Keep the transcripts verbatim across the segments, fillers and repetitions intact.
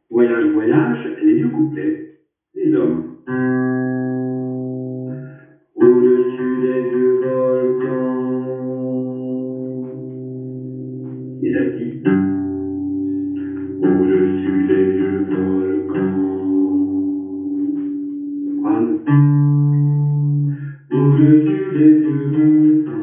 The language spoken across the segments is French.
Voyage, voyage, les deux couplets, les hommes. Au-dessus des vieux volcans, les Atis. Au-dessus des vieux volcans, soprano. Au-dessus des vieux volcans.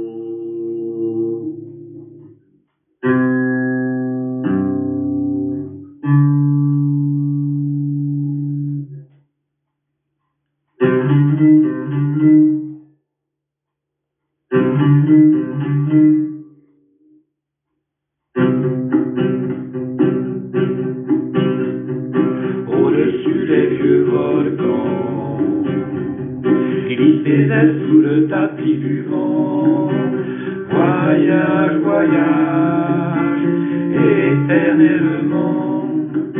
Au-dessus des vieux volcans, glisse tes ailes sous le tapis du vent. Voyage, voyage, éternellement.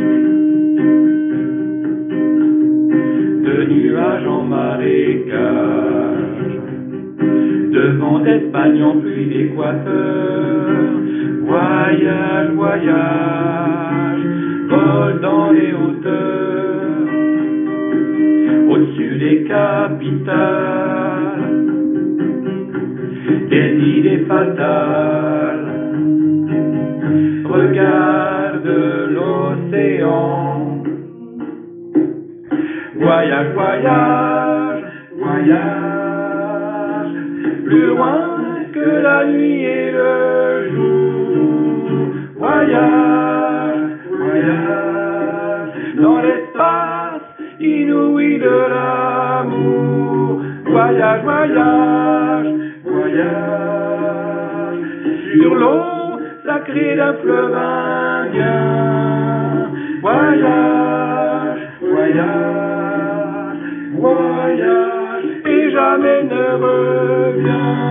De nuages en marécage, de vent d'Espagne en pluie d'Équateur. Voyage, voyage, vole dans les hauteurs, au-dessus des capitales, des idées fatales. Regarde l'océan. Voyage, voyage, voyage, plus loin que la nuit et le jour. Voyage, voyage, dans l'espace inouï de l'amour. Voyage, voyage, voyage, sur l'eau sacrée d'un fleuve indien. Voyage, voyage, voyage, et jamais ne reviens.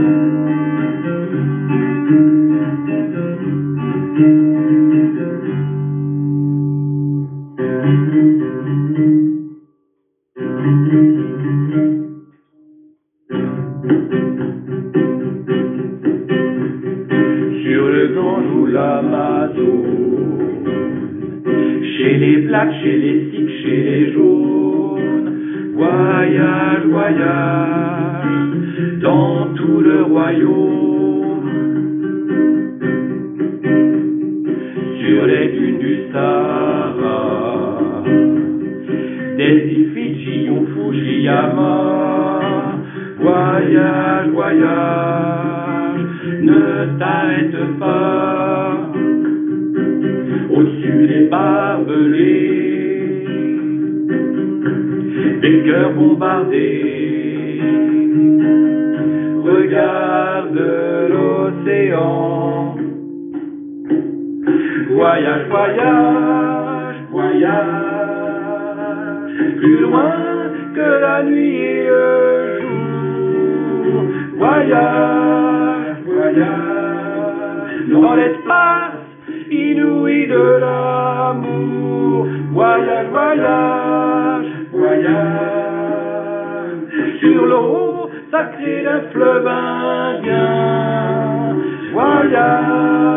Sur le Gange ou l'Amazone, chez les Blacks, chez les Sikhs, chez les jaunes. Voyage, voyage, dans tout le royaume. Sur les dunes du Sahara, des îles Fidji ou Fujiyama. Voyage, voyage, ne t'arrête pas. Au-dessus des barbelés, des cœurs bombardés. Regarde l'océan. Voyage, voyage, voyage, plus loin que la nuit et le jour. Voyage, voyage, dans l'espace inouï de l'amour. Voyage, voyage, voyage, sur l'eau sacrée d'un fleuve indien. Voyage.